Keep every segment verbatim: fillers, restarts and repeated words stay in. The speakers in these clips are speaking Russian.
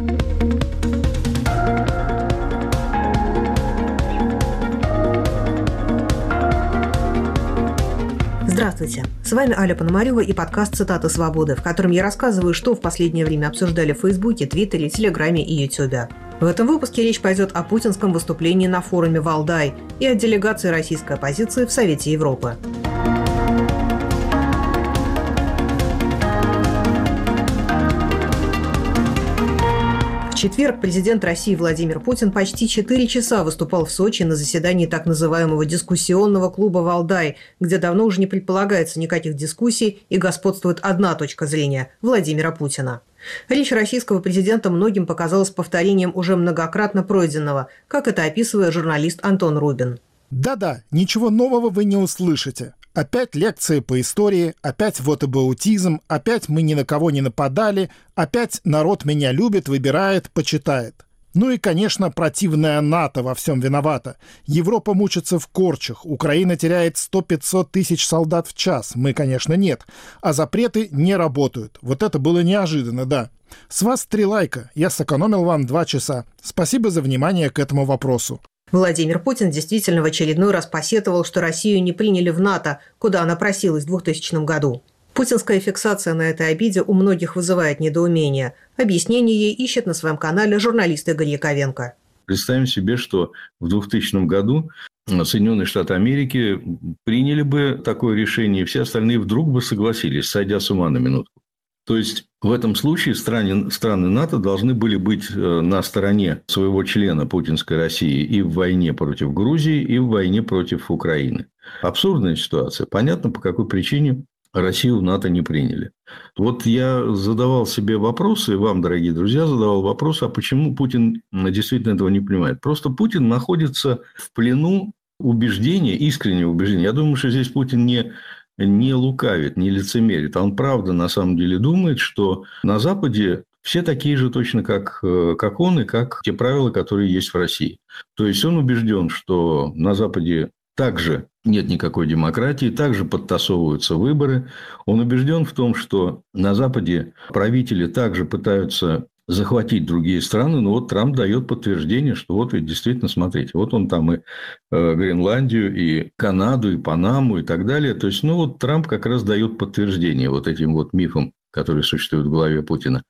Здравствуйте, с вами Аля Пономарева и подкаст «Цитаты свободы», в котором я рассказываю, что в последнее время обсуждали в Фейсбуке, Твиттере, Телеграме и Ютубе. В этом выпуске речь пойдет о путинском выступлении на форуме «Валдай» и о делегации российской оппозиции в Совете Европы. В четверг президент России Владимир Путин почти четыре часа выступал в Сочи на заседании так называемого дискуссионного клуба «Валдай», где давно уже не предполагается никаких дискуссий и господствует одна точка зрения – Владимира Путина. Речь российского президента многим показалась повторением уже многократно пройденного, как это описывает журналист Антон Рубин. Да-да, ничего нового вы не услышите. Опять лекции по истории, опять вотабаутизм, опять мы ни на кого не нападали, опять народ меня любит, выбирает, почитает. Ну и, конечно, противная НАТО во всем виновата. Европа мучится в корчах, Украина теряет сто-пятьсот тысяч солдат в час, мы, конечно, нет. А запреты не работают. Вот это было неожиданно, да. С вас три лайка, я сэкономил вам два часа. Спасибо за внимание к этому вопросу. Владимир Путин действительно в очередной раз посетовал, что Россию не приняли в НАТО, куда она просилась в двухтысячном году. Путинская фиксация на этой обиде у многих вызывает недоумение. Объяснение ей ищет на своем канале журналист Игорь Яковенко. Представим себе, что в двухтысячном году Соединенные Штаты Америки приняли бы такое решение, и все остальные вдруг бы согласились, сойдя с ума на минутку. То есть, в этом случае страны, страны НАТО должны были быть на стороне своего члена путинской России и в войне против Грузии, и в войне против Украины. Абсурдная ситуация. Понятно, по какой причине Россию в НАТО не приняли. Вот я задавал себе вопросы, и вам, дорогие друзья, задавал вопрос, а почему Путин действительно этого не понимает. Просто Путин находится в плену убеждения, искреннего убеждения. Я думаю, что здесь Путин не... не лукавит, не лицемерит. Он правда на самом деле думает, что на Западе все такие же точно, как, как он, и как те правила, которые есть в России. То есть, он убежден, что на Западе также нет никакой демократии, также подтасовываются выборы. Он убежден в том, что на Западе правители также пытаются захватить другие страны, но вот Трамп дает подтверждение, что вот ведь действительно, смотрите, вот он там и э, Гренландию, и Канаду, и Панаму, и так далее. То есть, ну, вот Трамп как раз дает подтверждение вот этим вот мифам, которые существуют в голове Путина.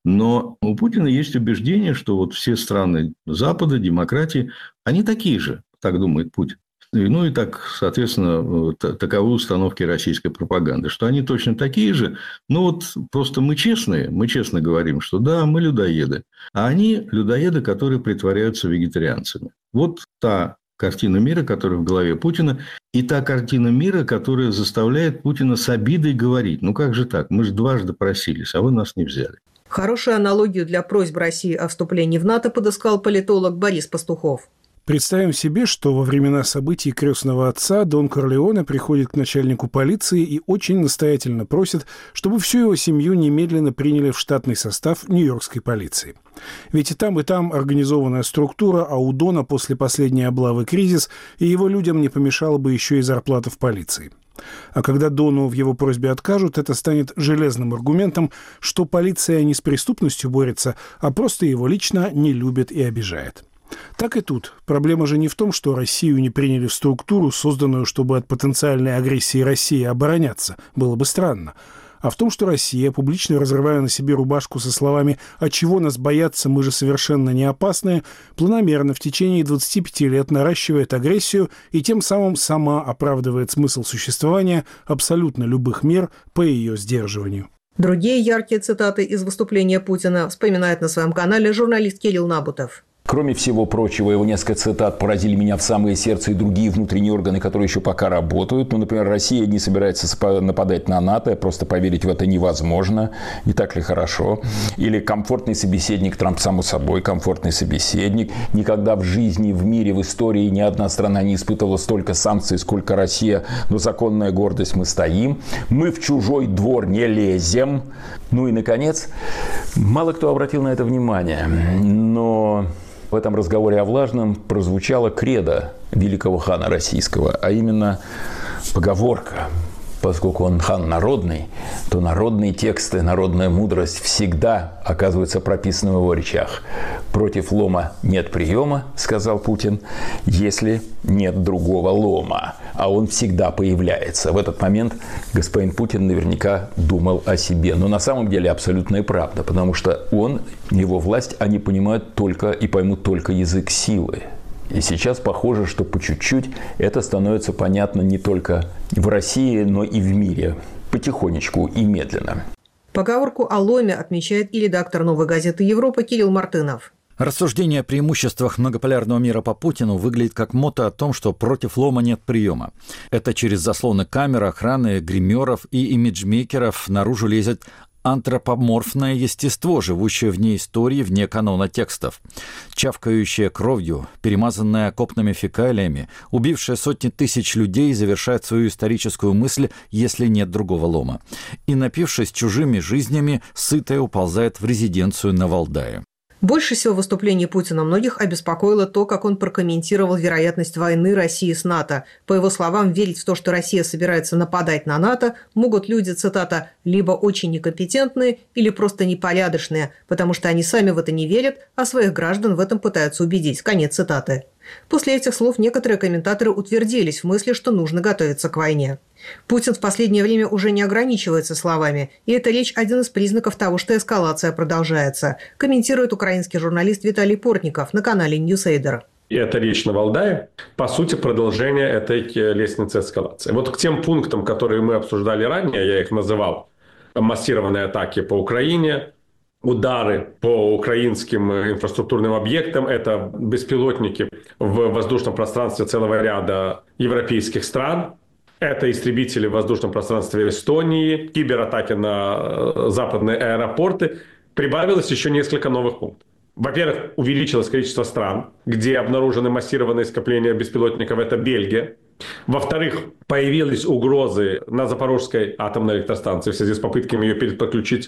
Но у Путина есть убеждение, что вот все страны Запада, демократии, они такие же, так думает Путин. Ну, и так, соответственно, таковы установки российской пропаганды, что они точно такие же. Но вот просто мы честные, мы честно говорим, что да, мы людоеды. А они людоеды, которые притворяются вегетарианцами. Вот та картина мира, которая в голове Путина, и та картина мира, которая заставляет Путина с обидой говорить: ну как же так, мы же дважды просились, а вы нас не взяли. Хорошую аналогию для просьб России о вступлении в НАТО подыскал политолог Борис Пастухов. Представим себе, что во времена событий крестного отца Дон Корлеоне приходит к начальнику полиции и очень настоятельно просит, чтобы всю его семью немедленно приняли в штатный состав нью-йоркской полиции. Ведь и там, и там организованная структура, а у Дона после последней облавы кризис, и его людям не помешала бы еще и зарплата в полиции. А когда Дону в его просьбе откажут, это станет железным аргументом, что полиция не с преступностью борется, а просто его лично не любит и обижает. Так и тут. Проблема же не в том, что Россию не приняли в структуру, созданную, чтобы от потенциальной агрессии России обороняться. Было бы странно. А в том, что Россия, публично разрывая на себе рубашку со словами «А чего нас бояться, мы же совершенно не опасные», планомерно в течение двадцати пяти лет наращивает агрессию и тем самым сама оправдывает смысл существования абсолютно любых мер по ее сдерживанию. Другие яркие цитаты из выступления Путина вспоминает на своем канале журналист Кирилл Набутов. Кроме всего прочего, его несколько цитат поразили меня в самое сердце и другие внутренние органы, которые еще пока работают. Ну, например, Россия не собирается нападать на НАТО, просто поверить в это невозможно. Не так ли хорошо? Или комфортный собеседник Трамп, само собой, комфортный собеседник. Никогда в жизни, в мире, в истории ни одна страна не испытывала столько санкций, сколько Россия. Но законная гордость, мы стоим. Мы в чужой двор не лезем. Ну и, наконец, мало кто обратил на это внимание, но в этом разговоре о Влажном прозвучала кредо великого хана российского, а именно поговорка. поскольку он хан народный, то народные тексты, народная мудрость всегда оказываются прописаны в его речах. «Против лома нет приема», — сказал Путин, — «если нет другого лома». А он всегда появляется. В этот момент господин Путин наверняка думал о себе. Но на самом деле абсолютная правда, потому что он, его власть, они понимают только и поймут только язык силы. И сейчас похоже, что по чуть-чуть это становится понятно не только в России, но и в мире. Потихонечку и медленно. Поговорку о ломе отмечает и редактор «Новой газеты Европа» Кирилл Мартынов. Рассуждение о преимуществах многополярного мира по Путину выглядит как мото о том, что против лома нет приема. Это через заслоны камер, охраны, гримеров и имиджмейкеров наружу лезет антропоморфное естество, живущее вне истории, вне канона текстов. Чавкающее кровью, перемазанное окопными фекалиями, убившее сотни тысяч людей, завершает свою историческую мысль, если нет другого лома. И, напившись чужими жизнями, сытая уползает в резиденцию на Валдае. Больше всего выступлений Путина многих обеспокоило то, как он прокомментировал вероятность войны России с НАТО. По его словам, верить в то, что Россия собирается нападать на НАТО, могут люди, цитата, «либо очень некомпетентные, или просто непорядочные, потому что они сами в это не верят, а своих граждан в этом пытаются убедить». Конец цитаты. После этих слов некоторые комментаторы утвердились в мысли, что нужно готовиться к войне. Путин в последнее время уже не ограничивается словами, и эта речь – один из признаков того, что эскалация продолжается, комментирует украинский журналист Виталий Портников на канале Ньюсейдер. И эта речь на Валдае, по сути, продолжение этой лестницы эскалации. Вот к тем пунктам, которые мы обсуждали ранее, я их называл массированные атаки по Украине, удары по украинским инфраструктурным объектам, это беспилотники в воздушном пространстве целого ряда европейских стран, это истребители в воздушном пространстве Эстонии, кибератаки на западные аэропорты. Прибавилось еще несколько новых пунктов. Во-первых, увеличилось количество стран, где обнаружены массированные скопления беспилотников, это Бельгия. Во-вторых, появились угрозы на Запорожской атомной электростанции в связи с попытками ее подключить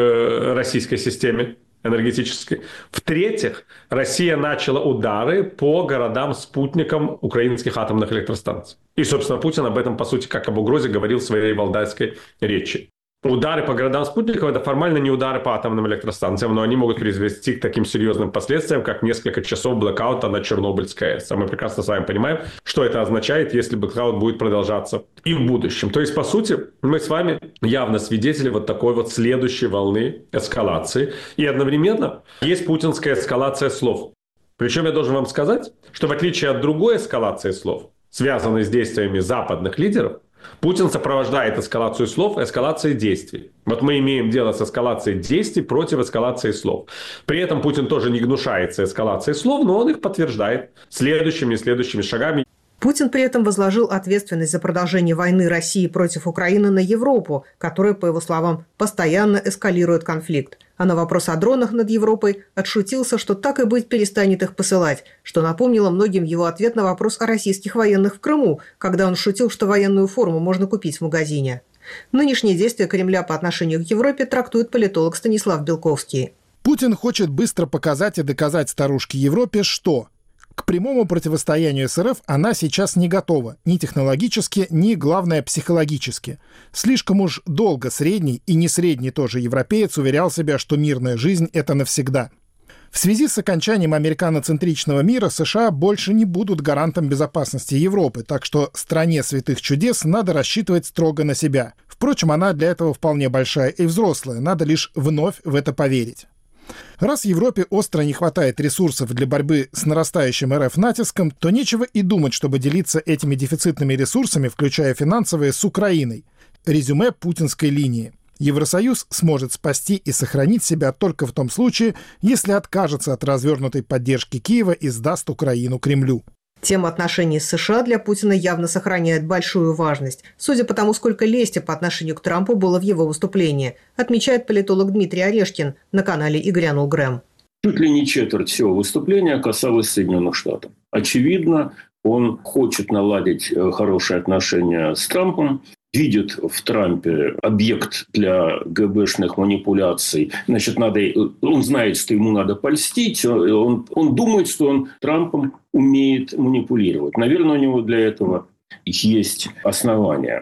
к российской системе энергетической. В-третьих, Россия начала удары по городам-спутникам украинских атомных электростанций. И, собственно, Путин об этом, по сути, как об угрозе, говорил в своей валдайской речи. Удары по городам-спутникам – это формально не удары по атомным электростанциям, но они могут привести к таким серьезным последствиям, как несколько часов блэкаута на Чернобыльской АЭС. А мы прекрасно с вами понимаем, что это означает, если блэкаут будет продолжаться и в будущем. То есть, по сути, мы с вами явно свидетели вот такой вот следующей волны эскалации. И одновременно есть путинская эскалация слов. Причем я должен вам сказать, что в отличие от другой эскалации слов, связанной с действиями западных лидеров, Путин сопровождает эскалацию слов эскалацией действий. Вот мы имеем дело с эскалацией действий против эскалации слов. При этом Путин тоже не гнушается эскалацией слов, но он их подтверждает следующими и следующими шагами. Путин при этом возложил ответственность за продолжение войны России против Украины на Европу, которая, по его словам, постоянно эскалирует конфликт. А на вопрос о дронах над Европой отшутился, что так и быть перестанет их посылать, что напомнило многим его ответ на вопрос о российских военных в Крыму, когда он шутил, что военную форму можно купить в магазине. Нынешние действия Кремля по отношению к Европе трактует политолог Станислав Белковский. Путин хочет быстро показать и доказать старушке Европе, что к прямому противостоянию с РФ она сейчас не готова, ни технологически, ни, главное, психологически. Слишком уж долго средний, и не средний тоже европеец, уверял себя, что мирная жизнь — это навсегда. В связи с окончанием американоцентричного мира США больше не будут гарантом безопасности Европы, так что стране святых чудес надо рассчитывать строго на себя. Впрочем, она для этого вполне большая и взрослая, надо лишь вновь в это поверить. Раз Европе остро не хватает ресурсов для борьбы с нарастающим РФ натиском, то нечего и думать, чтобы делиться этими дефицитными ресурсами, включая финансовые, с Украиной. Резюме путинской линии. Евросоюз сможет спасти и сохранить себя только в том случае, если откажется от развернутой поддержки Киева и сдаст Украину Кремлю. Тема отношений с США для Путина явно сохраняет большую важность, судя по тому, сколько лести по отношению к Трампу было в его выступлении, отмечает политолог Дмитрий Орешкин на канале «И грянул Грэм». Чуть ли не четверть всего выступления касалось Соединенных Штатов. Очевидно, он хочет наладить хорошие отношения с Трампом, видит в Трампе объект для ГБшных манипуляций. Значит, надо, он знает, что ему надо польстить. Он, он думает, что он Трампом умеет манипулировать. Наверное, у него для этого есть основания.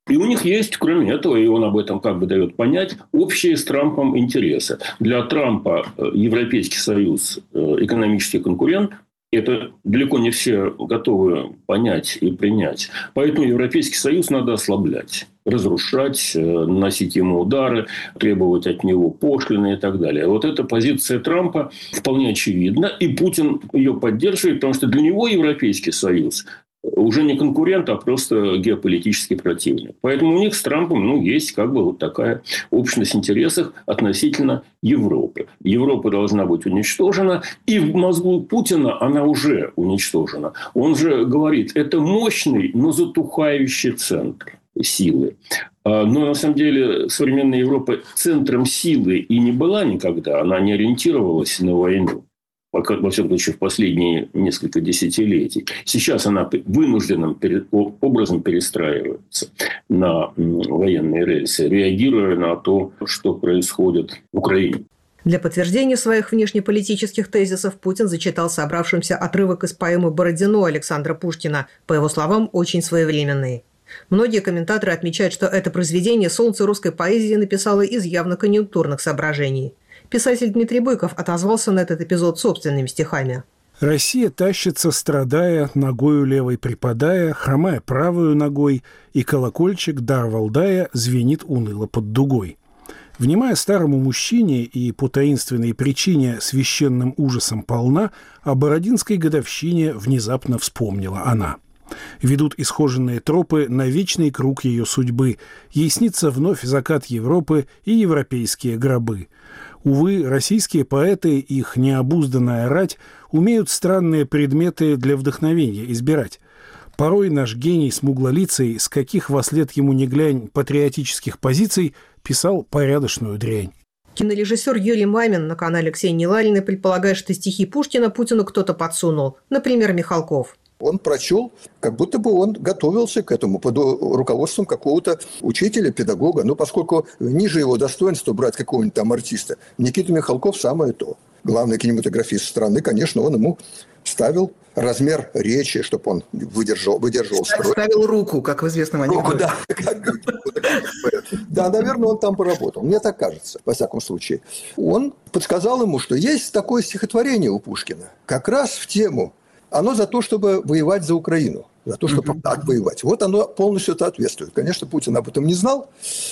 И у них есть, кроме этого, и он об этом как бы дает понять, общие с Трампом интересы. Для Трампа Европейский Союз экономический конкурент. Это далеко не все готовы понять и принять. Поэтому Европейский Союз надо ослаблять, разрушать, наносить ему удары, требовать от него пошлины и так далее. Вот эта позиция Трампа вполне очевидна. И Путин ее поддерживает, потому что для него Европейский Союз уже не конкурент, а просто геополитический противник. Поэтому у них с Трампом ну, есть как бы вот такая общность интересов относительно Европы. Европа должна быть уничтожена, и в мозгу Путина она уже уничтожена. Он же говорит, это мощный, но затухающий центр силы. Но на самом деле современная Европа центром силы и не была никогда, она не ориентировалась на войну. Пока, во всяком случае, в последние несколько десятилетий. Сейчас она вынужденным образом перестраивается на военные рельсы, реагируя на то, что происходит в Украине. Для подтверждения своих внешнеполитических тезисов Путин зачитал собравшимся отрывок из поэмы «Бородино» Александра Пушкина, по его словам, очень своевременный. Многие комментаторы отмечают, что это произведение солнце русской поэзии написало из явно конъюнктурных соображений. Писатель Дмитрий Быков отозвался на этот эпизод собственными стихами. «Россия тащится, страдая, ногою левой припадая, хромая правою ногой, и колокольчик, дар Валдая, звенит уныло под дугой». Внимая старому мужчине и по таинственной причине священным ужасом полна, о Бородинской годовщине внезапно вспомнила она. Ведут исхоженные тропы на вечный круг ее судьбы. Ей снится вновь закат Европы и европейские гробы. Увы, российские поэты, их необузданная рать, умеют странные предметы для вдохновения избирать. Порой наш гений смуглолицый, с каких вослед ему не глянь патриотических позиций, писал порядочную дрянь. Кинорежиссер Юрий Мамин на канале Ксении Лариной предполагает, что стихи Пушкина Путину кто-то подсунул. Например, Михалков. Он прочел, как будто бы он готовился к этому под руководством какого-то учителя, педагога. Но поскольку ниже его достоинства брать какого-нибудь там артиста, Никита Михалков самое то. Главный кинематографист страны, конечно, он ему ставил размер речи, чтобы он выдержал, выдерживал строй. Ставил руку, как в известном анекдоте. Да, наверное, он там поработал. Мне так кажется, во всяком случае. Он подсказал ему, что есть такое стихотворение у Пушкина, как раз в тему. Оно за то, чтобы воевать за Украину. За то, чтобы так воевать. Вот оно полностью соответствует. Конечно, Путин об этом не знал.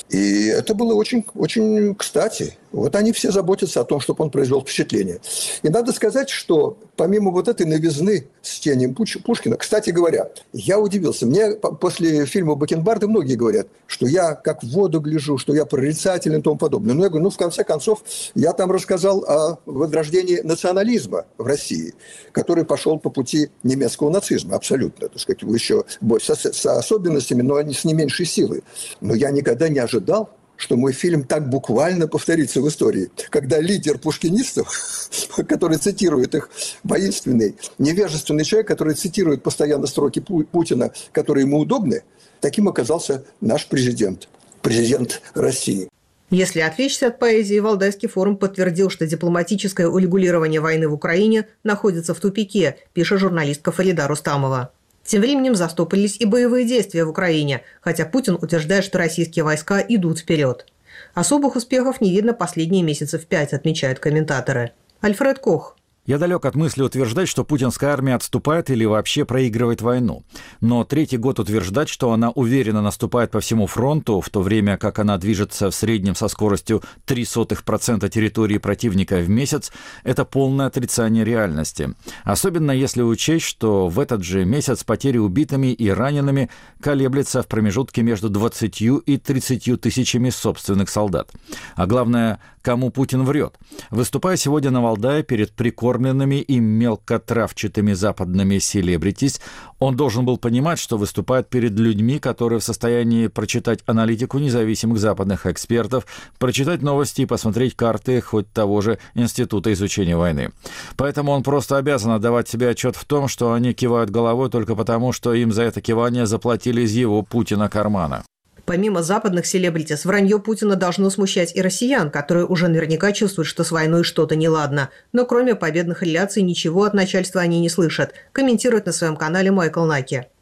И это было очень, очень кстати. Вот они все заботятся о том, чтобы он произвел впечатление. И надо сказать, что помимо вот этой новизны с чтением Пушкина, кстати говоря, я удивился. Мне после фильма «Бакенбарды» многие говорят, что я как в воду гляжу, что я прорицательный и тому подобное. Но я говорю, ну, в конце концов, я там рассказал о возрождении национализма в России, который пошел по пути немецкого нацизма, абсолютно, так сказать, еще с, с особенностями, но с не меньшей силой. Но я никогда не ожидал, что мой фильм так буквально повторится в истории. Когда лидер пушкинистов, который цитирует их, воинственный, невежественный человек, который цитирует постоянно строки Путина, которые ему удобны, таким оказался наш президент, президент России. Если отвлечься от поэзии, Валдайский форум подтвердил, что дипломатическое урегулирование войны в Украине находится в тупике, пишет журналистка Фарида Рустамова. Тем временем застопорились и боевые действия в Украине, хотя Путин утверждает, что российские войска идут вперед. Особых успехов не видно последние месяцев пять, отмечают комментаторы. Альфред Кох. Я далек от мысли утверждать, что путинская армия отступает или вообще проигрывает войну. Но третий год утверждать, что она уверенно наступает по всему фронту, в то время как она движется в среднем со скоростью ноль целых три сотых процента территории противника в месяц, это полное отрицание реальности. Особенно если учесть, что в этот же месяц потери убитыми и ранеными колеблется в промежутке между двадцатью и тридцатью тысячами собственных солдат. А главное, кому Путин врет. Выступая сегодня на Валдае перед прикормленными и мелкотравчатыми западными селебритис, он должен был понимать, что выступает перед людьми, которые в состоянии прочитать аналитику независимых западных экспертов, прочитать новости и посмотреть карты хоть того же Института изучения войны. Поэтому он просто обязан отдавать себе отчет в том, что они кивают головой только потому, что им за это кивание заплатили из его Путина кармана. Помимо западных селебритис, вранье Путина должно смущать и россиян, которые уже наверняка чувствуют, что с войной что-то неладно. Но кроме победных реляций ничего от начальства они не слышат, комментирует на своем канале Майкл Наки.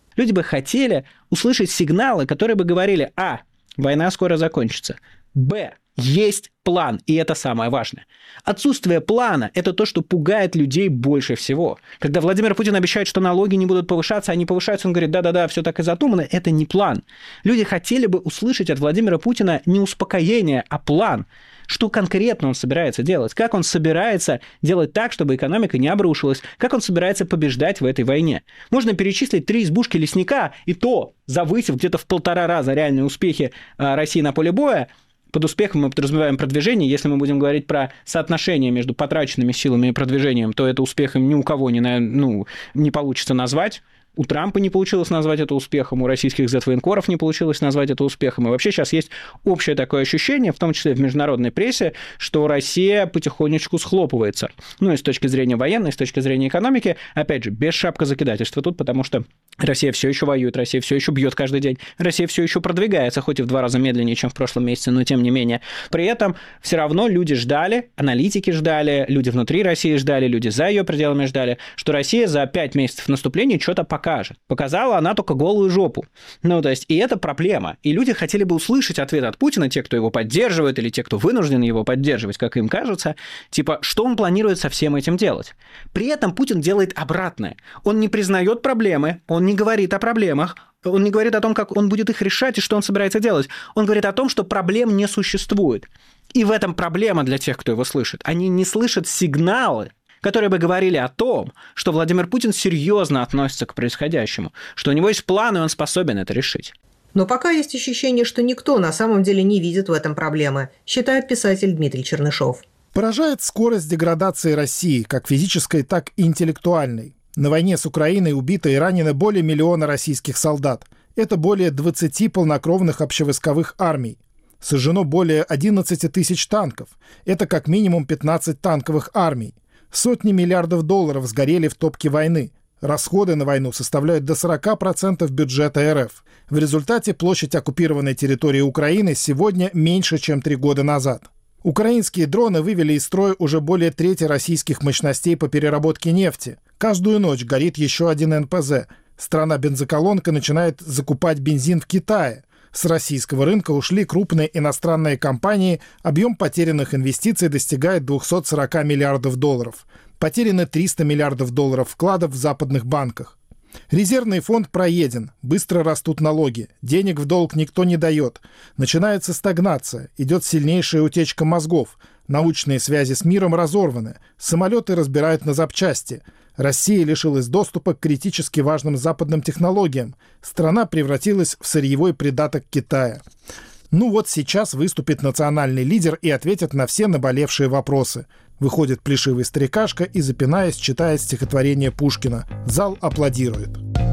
Люди бы хотели услышать сигналы, которые бы говорили: а, война скоро закончится, б, есть план, и это самое важное. Отсутствие плана – это то, что пугает людей больше всего. Когда Владимир Путин обещает, что налоги не будут повышаться, они повышаются, он говорит: да-да-да, все так и задумано, это не план. Люди хотели бы услышать от Владимира Путина не успокоение, а план. Что конкретно он собирается делать? Как он собирается делать так, чтобы экономика не обрушилась? Как он собирается побеждать в этой войне? Можно перечислить три избушки лесника, и то, завысив где-то в полтора раза реальные успехи России на поле боя. Под успехом мы подразумеваем продвижение. Если мы будем говорить про соотношение между потраченными силами и продвижением, то это успехом ни у кого не, ну, не получится назвать. У Трампа не получилось назвать это успехом, у российских зет-военкоров не получилось назвать это успехом. И вообще сейчас есть общее такое ощущение, в том числе в международной прессе, что Россия потихонечку схлопывается. Ну и с точки зрения военной, с точки зрения экономики, опять же, без шапкозакидательства тут, потому что Россия все еще воюет, Россия все еще бьет каждый день, Россия все еще продвигается, хоть и в два раза медленнее, чем в прошлом месяце, но тем не менее. При этом все равно люди ждали, аналитики ждали, люди внутри России ждали, люди за ее пределами ждали, что Россия за пять месяцев наступления что-то покажет. Показала она только голую жопу. Ну, то есть, и это проблема. И люди хотели бы услышать ответ от Путина, те, кто его поддерживает, или те, кто вынужден его поддерживать, как им кажется, типа, что он планирует со всем этим делать. При этом Путин делает обратное. Он не признает проблемы, он не говорит о проблемах, он не говорит о том, как он будет их решать и что он собирается делать. Он говорит о том, что проблем не существует. И в этом проблема для тех, кто его слышит. Они не слышат сигналы, которые бы говорили о том, что Владимир Путин серьезно относится к происходящему, что у него есть план, и он способен это решить. Но пока есть ощущение, что никто на самом деле не видит в этом проблемы, считает писатель Дмитрий Чернышов. Поражает скорость деградации России, как физической, так и интеллектуальной. На войне с Украиной убито и ранено более миллиона российских солдат. Это более двадцати полнокровных общевойсковых армий. Сожжено более одиннадцати тысяч танков. Это как минимум пятнадцать танковых армий. Сотни миллиардов долларов сгорели в топке войны. Расходы на войну составляют до сорока процентов бюджета эр эф. В результате площадь оккупированной территории Украины сегодня меньше, чем три года назад. Украинские дроны вывели из строя уже более трети российских мощностей по переработке нефти. Каждую ночь горит еще один эн пэ зэ. Страна-бензоколонка начинает закупать бензин в Китае. С российского рынка ушли крупные иностранные компании, объем потерянных инвестиций достигает двухсот сорока миллиардов долларов. Потеряны триста миллиардов долларов вкладов в западных банках. Резервный фонд проеден, быстро растут налоги, денег в долг никто не дает. Начинается стагнация, идет сильнейшая утечка мозгов, научные связи с миром разорваны, самолеты разбирают на запчасти. Россия лишилась доступа к критически важным западным технологиям. Страна превратилась в сырьевой придаток Китая. Ну вот сейчас выступит национальный лидер и ответит на все наболевшие вопросы. Выходит плешивый старикашка и, запинаясь, читает стихотворение Пушкина. Зал аплодирует.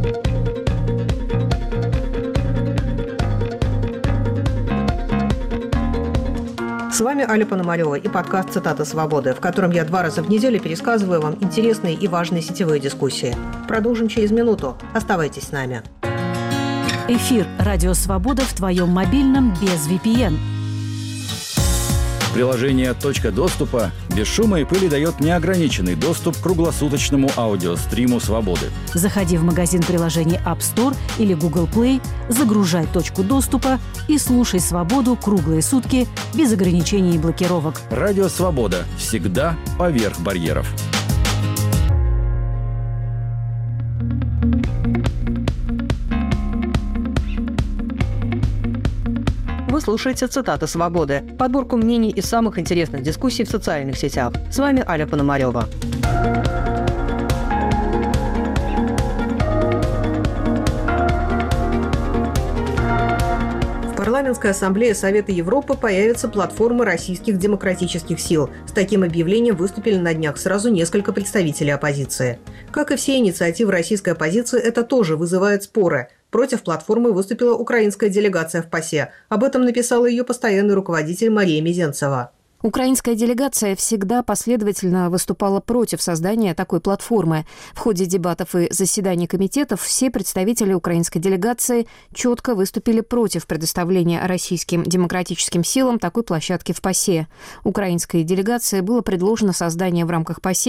С вами Аля Пономарева и подкаст «Цитата свободы», в котором я два раза в неделю пересказываю вам интересные и важные сетевые дискуссии. Продолжим через минуту. Оставайтесь с нами. Эфир «Радио Свобода» в твоем мобильном без ви пи эн. Приложение «Точка доступа» без шума и пыли дает неограниченный доступ к круглосуточному аудиостриму «Свободы». Заходи в магазин приложений App Store или Google Play, загружай «Точку доступа» и слушай «Свободу» круглые сутки без ограничений и блокировок. Радио «Свобода» всегда поверх барьеров. Вы слушаете «Цитаты свободы» – подборку мнений из самых интересных дискуссий в социальных сетях. С вами Аля Пономарева. В Парламентской ассамблее Совета Европы появится платформа российских демократических сил. С таким объявлением выступили на днях сразу несколько представителей оппозиции. Как и все инициативы российской оппозиции, это тоже вызывает споры. Против платформы выступила украинская делегация в ПАСЕ. Об этом написала ее постоянный руководитель Мария Мезенцева. Украинская делегация всегда последовательно выступала против создания такой платформы. В ходе дебатов и заседаний комитетов все представители украинской делегации четко выступили против предоставления российским демократическим силам такой площадки в ПАСЕ. Украинской делегации было предложено создание в рамках ПАСЕ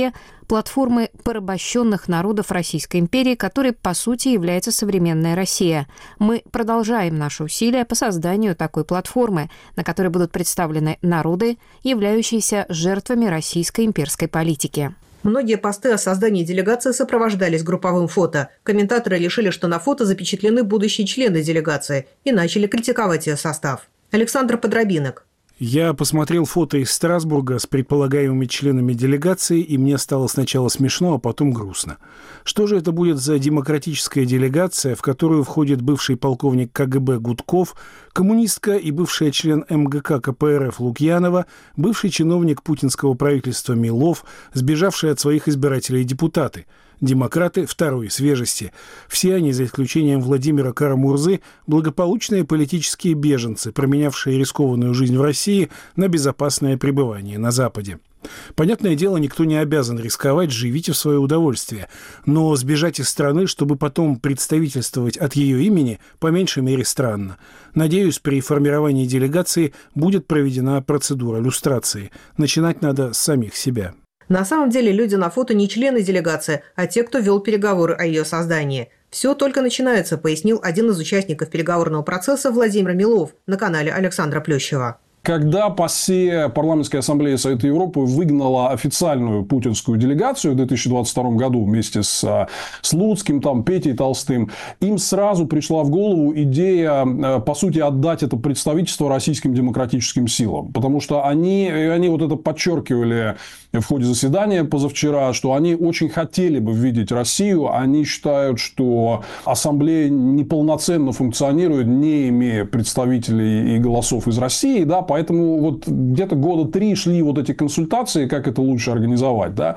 платформы порабощенных народов Российской империи, которой, по сути, является современная Россия. Мы продолжаем наши усилия по созданию такой платформы, на которой будут представлены народы, являющиеся жертвами российской имперской политики. Многие посты о создании делегации сопровождались групповым фото. Комментаторы решили, что на фото запечатлены будущие члены делегации, и начали критиковать ее состав. Александр Подробинок. Я посмотрел фото из Страсбурга с предполагаемыми членами делегации, и мне стало сначала смешно, а потом грустно. Что же это будет за демократическая делегация, в которую входит бывший полковник ка гэ бэ Гудков, коммунистка и бывшая член эм гэ ка ка пэ эр эф Лукьянова, бывший чиновник путинского правительства Милов, сбежавшие от своих избирателей депутаты? Демократы второй свежести. Все они, за исключением Владимира Кара-Мурзы, благополучные политические беженцы, променявшие рискованную жизнь в России на безопасное пребывание на Западе. Понятное дело, никто не обязан рисковать, живите в свое удовольствие. Но сбежать из страны, чтобы потом представительствовать от ее имени, по меньшей мере странно. Надеюсь, при формировании делегации будет проведена процедура люстрации. Начинать надо с самих себя. На самом деле люди на фото не члены делегации, а те, кто вел переговоры о ее создании. «Все только начинается», пояснил один из участников переговорного процесса Владимир Милов на канале Александра Плющева. Когда ПАСЕ, Парламентская ассамблея Совета Европы, выгнала официальную путинскую делегацию в две тысячи двадцать втором году вместе с Слуцким, там, Петей Толстым, им сразу пришла в голову идея, по сути, отдать это представительство российским демократическим силам. Потому что они, они вот это подчеркивали в ходе заседания позавчера, что они очень хотели бы видеть Россию. Они считают, что ассамблея неполноценно функционирует, не имея представителей и голосов из России, да, поэтому вот где-то года три шли вот эти консультации, как это лучше организовать, да.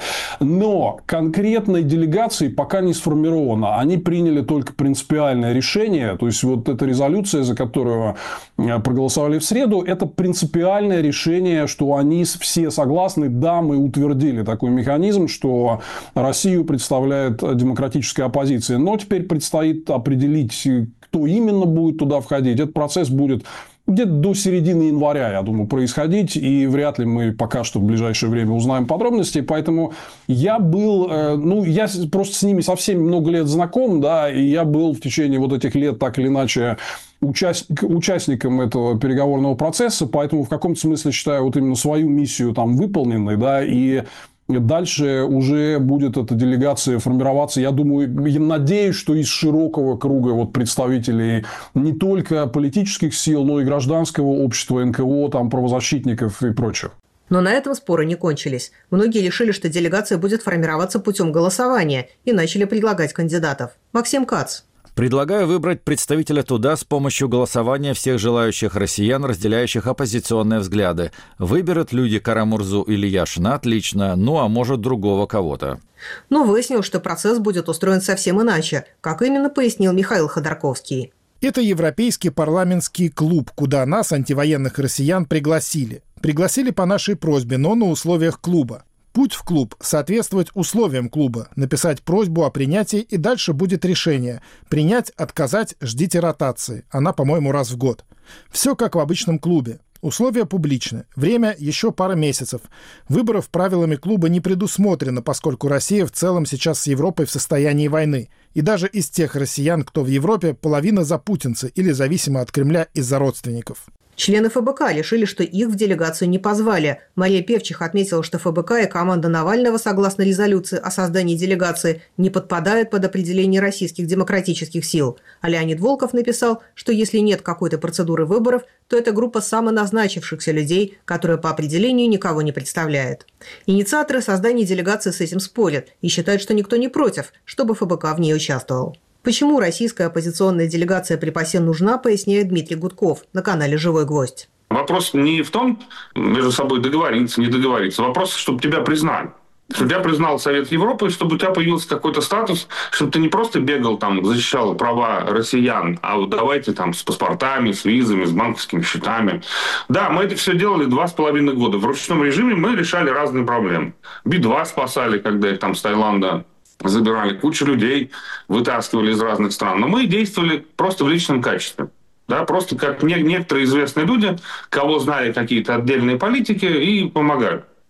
Но конкретной делегации пока не сформировано. Они приняли только принципиальное решение, то есть вот эта резолюция, за которую проголосовали в среду, это принципиальное решение, что они все согласны, да, мы утвердили такой механизм, что Россию представляет демократическая оппозиция. Но теперь предстоит определить, кто именно будет туда входить. Этот процесс будет где-то до середины января, я думаю, происходить. И вряд ли мы пока что в ближайшее время узнаем подробности. Поэтому я был... Ну, я просто с ними со всеми много лет знаком, да, и я был в течение вот этих лет так или иначе участник, участником этого переговорного процесса. Поэтому в каком-то смысле считаю вот именно свою миссию там выполненной, да, и дальше уже будет эта делегация формироваться. Я думаю, я надеюсь, что из широкого круга вот представителей не только политических сил, но и гражданского общества, эн ка о, там, правозащитников и прочих. Но на этом споры не кончились. Многие решили, что делегация будет формироваться путем голосования, и начали предлагать кандидатов. Максим Кац. Предлагаю выбрать представителя туда с помощью голосования всех желающих россиян, разделяющих оппозиционные взгляды. Выберут люди Кара-Мурзу или Яшина – отлично, ну а может другого кого-то. Но выяснилось, что процесс будет устроен совсем иначе. Как именно, пояснил Михаил Ходорковский. Это Европейский парламентский клуб, куда нас, антивоенных россиян, пригласили. Пригласили по нашей просьбе, но на условиях клуба. Путь в клуб – соответствовать условиям клуба, написать просьбу о принятии, и дальше будет решение. Принять, отказать, ждите ротации. Она, по-моему, раз в год. Все как в обычном клубе. Условия публичны. Время еще пара месяцев. Выборов правилами клуба не предусмотрено, поскольку Россия в целом сейчас с Европой в состоянии войны. И даже из тех россиян, кто в Европе, половина за путинцы или зависимы от Кремля из-за родственников. Члены эф бэ ка решили, что их в делегацию не позвали. Мария Певчих отметила, что эф бэ ка и команда Навального, согласно резолюции о создании делегации, не подпадают под определение российских демократических сил. А Леонид Волков написал, что если нет какой-то процедуры выборов, то это группа самоназначившихся людей, которая по определению никого не представляет. Инициаторы создания делегации с этим спорят и считают, что никто не против, чтобы эф бэ ка в ней участвовал. Почему российская оппозиционная делегация при ПАСЕ нужна, поясняет Дмитрий Гудков на канале «Живой гвоздь». Вопрос не в том, между собой договориться, не договориться. Вопрос, чтобы тебя признали. Чтобы тебя признал Совет Европы, чтобы у тебя появился какой-то статус, чтобы ты не просто бегал там, защищал права россиян, а вот давайте там с паспортами, с визами, с банковскими счетами. Да, мы это все делали два с половиной года. В ручном режиме мы решали разные проблемы. Би два спасали, когда их там с Таиланда забирали, кучу людей вытаскивали из разных стран. Но мы действовали просто в личном качестве. Да, просто как не, некоторые известные люди, кого знали какие-то отдельные политики, и помогали.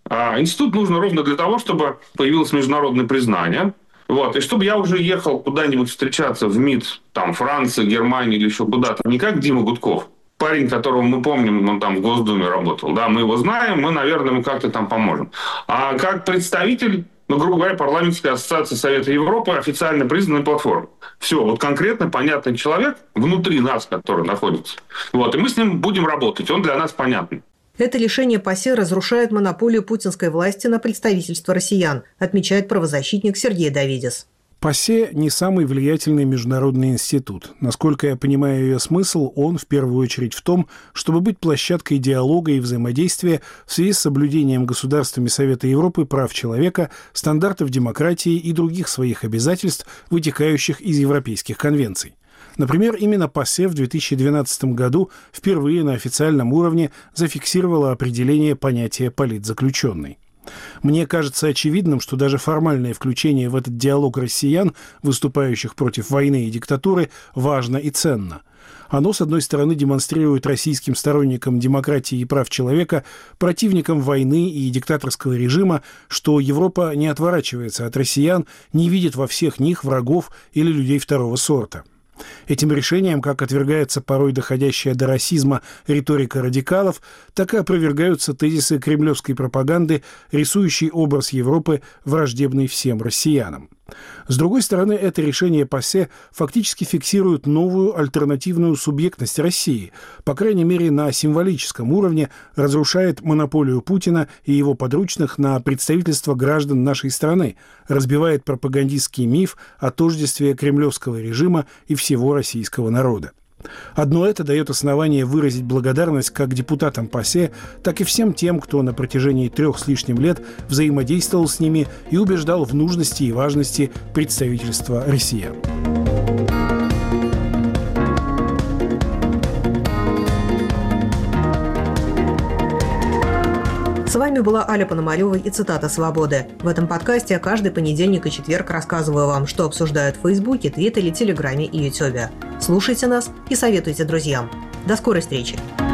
А институт нужен ровно для того, чтобы появилось международное признание. Вот. И чтобы я уже ехал куда-нибудь встречаться в МИД, там, Франции, Германии или еще куда-то. Не как Дима Гудков, парень, которого мы помним, он там в Госдуме работал. Да, мы его знаем, мы, наверное, ему как-то там поможем. А как представитель, ну, грубо говоря, парламентской ассоциации Совета Европы, официально признанной платформы. Все, вот конкретно понятный человек внутри нас, который находится. Вот, и мы с ним будем работать, он для нас понятный. Это решение ПАСЕ разрушает монополию путинской власти на представительство россиян, отмечает правозащитник Сергей Давидис. ПАСЕ не самый влиятельный международный институт. Насколько я понимаю ее смысл, он в первую очередь в том, чтобы быть площадкой диалога и взаимодействия в связи с соблюдением государствами Совета Европы прав человека, стандартов демократии и других своих обязательств, вытекающих из европейских конвенций. Например, именно ПАСЕ в две тысячи двенадцатом году впервые на официальном уровне зафиксировало определение понятия «политзаключенный». Мне кажется очевидным, что даже формальное включение в этот диалог россиян, выступающих против войны и диктатуры, важно и ценно. Оно, с одной стороны, демонстрирует российским сторонникам демократии и прав человека, противникам войны и диктаторского режима, что Европа не отворачивается от россиян, не видит во всех них врагов или людей второго сорта. Этим решением как отвергается порой доходящая до расизма риторика радикалов, так и опровергаются тезисы кремлевской пропаганды, рисующей образ Европы, враждебный всем россиянам. С другой стороны, это решение ПАСЕ фактически фиксирует новую альтернативную субъектность России, по крайней мере на символическом уровне разрушает монополию Путина и его подручных на представительство граждан нашей страны, разбивает пропагандистский миф о тождестве кремлевского режима и всего российского народа. Одно это дает основание выразить благодарность как депутатам ПАСЕ, так и всем тем, кто на протяжении трех с лишним лет взаимодействовал с ними и убеждал в нужности и важности представительства россиян. С вами была Аля Пономарева и цитата «Свободы». В этом подкасте я каждый понедельник и четверг рассказываю вам, что обсуждают в Фейсбуке, Твиттере, Телеграме и Ютубе. Слушайте нас и советуйте друзьям. До скорой встречи!